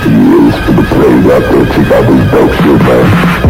Years for the plague out there. Check out this dope shit, man.